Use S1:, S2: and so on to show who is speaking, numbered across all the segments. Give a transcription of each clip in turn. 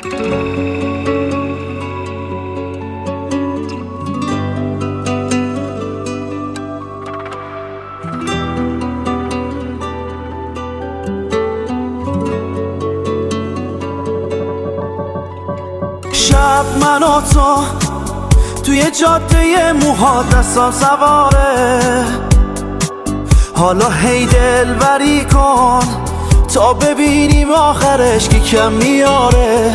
S1: شب من و تو توی جاده موها دستان سواره، حالا هی دلبری کن تا ببینیم آخرش کی کم میاره.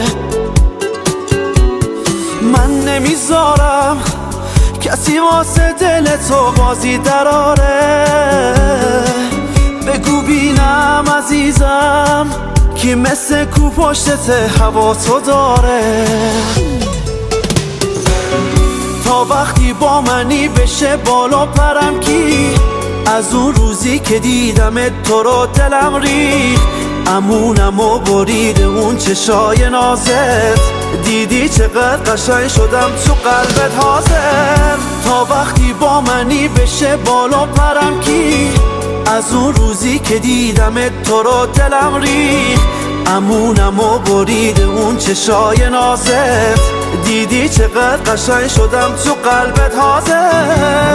S1: من نمیذارم کسی واسه دل تو بازی دراره، بگو بینم عزیزم کی مثل کو پشتت هوا تو داره. تا وقتی با منی بشه بالا پرم کی، از اون روزی که دیدم تو رو دلم ریخت، امونم و برید اون چشای نازت، دیدی چقدر قشنگ شدم تو قلبت حاضر. تا وقتی با منی بشه بالا پرم کی، از اون روزی که دیدم تو رو دلم ریخت، امونم و برید اون چشای نازت، دیدی چقدر قشنگ شدم تو قلبت حاضر.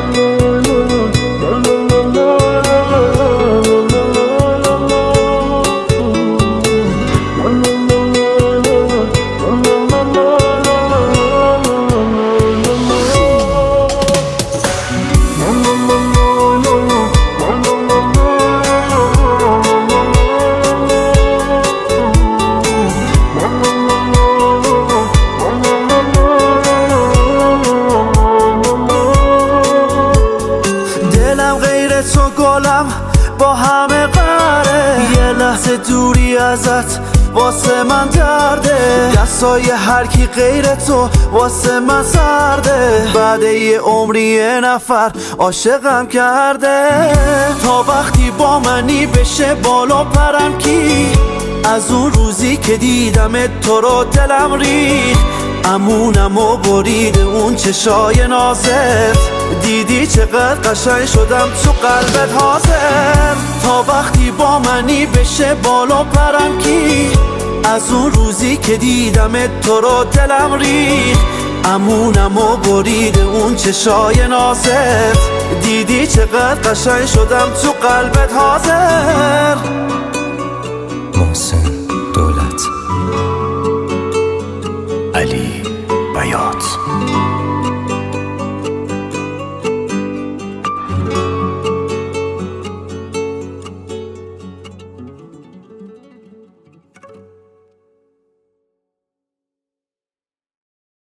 S1: تو گلم با همه قره، یه لحظه دوری ازت واسه من درده، دستای هر کی غیر تو واسه من سرده، بعد یه عمری یه نفر عاشقم کرده. تا وقتی با منی بشه بالا پرم کی، از اون روزی که دیدم تو رو دلم ریخت، امونم و برید اون چشای نازت، دیدی چقدر قشنگ شدم تو قلبت حاضر. تا وقتی با منی بشه بالا پرم کی، از اون روزی که دیدم تو رو دلم ریخت، امونم و برید اون چشای نازت، دیدی چقدر قشنگ شدم تو قلبت حاضر.
S2: محسن